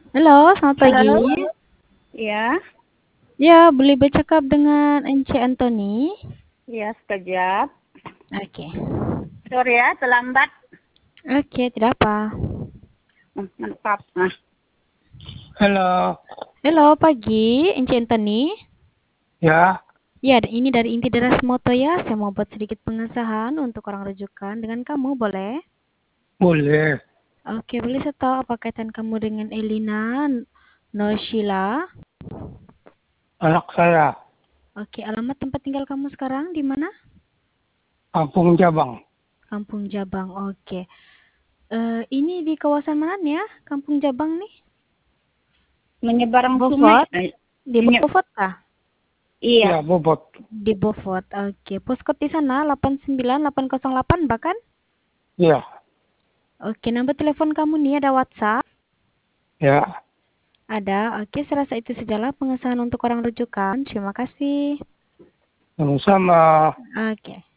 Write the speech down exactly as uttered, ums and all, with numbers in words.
Halo, selamat pagi. Halo, ya, Ya, boleh bercakap dengan Encik Anthony? ya sekejap. Oke. Sorry ya, terlambat. Oke, tidak apa. Hmm, Mantap. Nah. Halo, Halo, pagi, Encik Anthony. ya, Ya, ini dari Inti Deras Moto ya. Saya mau buat sedikit pengesahan untuk orang rujukan dengan kamu, boleh? boleh. Oke, boleh saya tahu apa kaitan kamu dengan Elina Noshila? Anak saya, Oke, alamat tempat tinggal kamu sekarang di mana? Kampung Jabang, Kampung Jabang, oke. Eh, ini di kawasan mana nih ya? Kampung Jabang nih? menyeberang sungai. Bofot? Eh, Di menye- Bofot kah? iya, bobot. Di Beaufort, oke. Poskot di sana delapan sembilan delapan nol delapan bahkan? Iya, Oke, nomor telepon kamu nih ada WhatsApp? ya, Ada, oke. Saya rasa itu sajalah pengesahan untuk orang rujukan. Terima kasih. sama-sama. Oke.